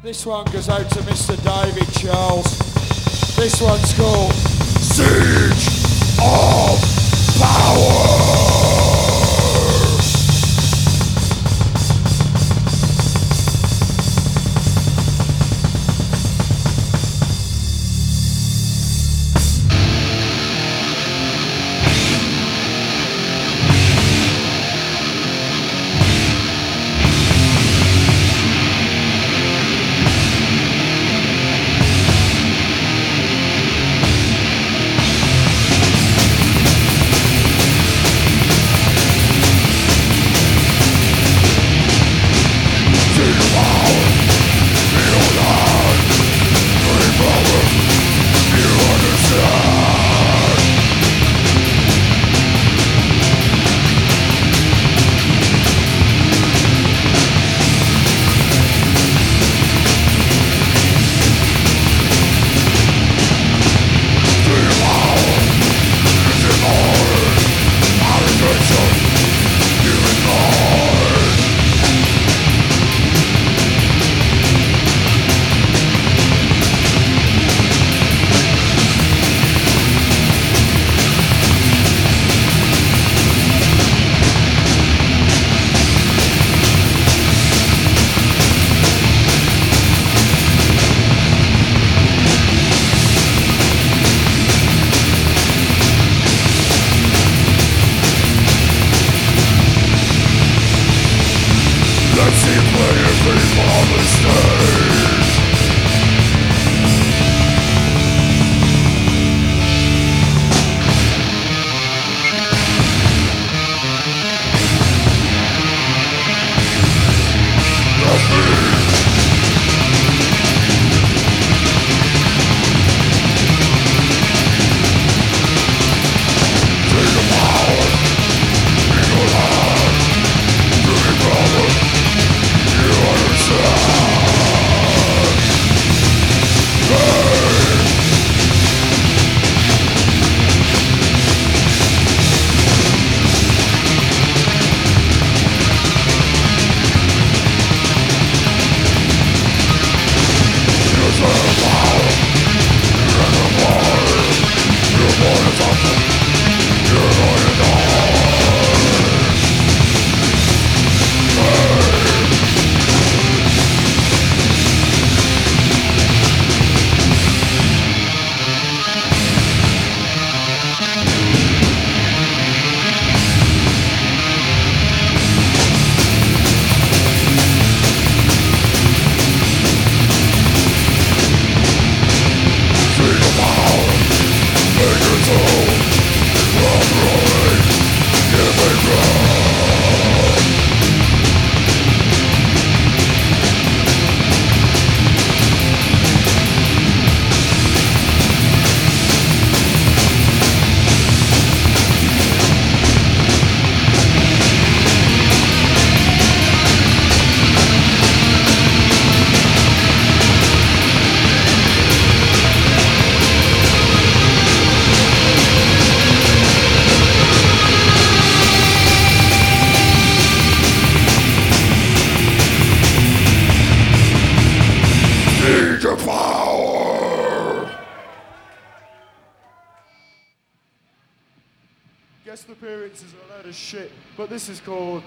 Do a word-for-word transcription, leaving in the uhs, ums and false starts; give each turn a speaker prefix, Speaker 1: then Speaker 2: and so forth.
Speaker 1: This one goes out to Mister David Charles. This one's called Siege of Power. Let's see playing people on the stage. That's me. Take the power in your hand. Do it, brother. You understand? Power! Guest appearances are a load of shit, but this is called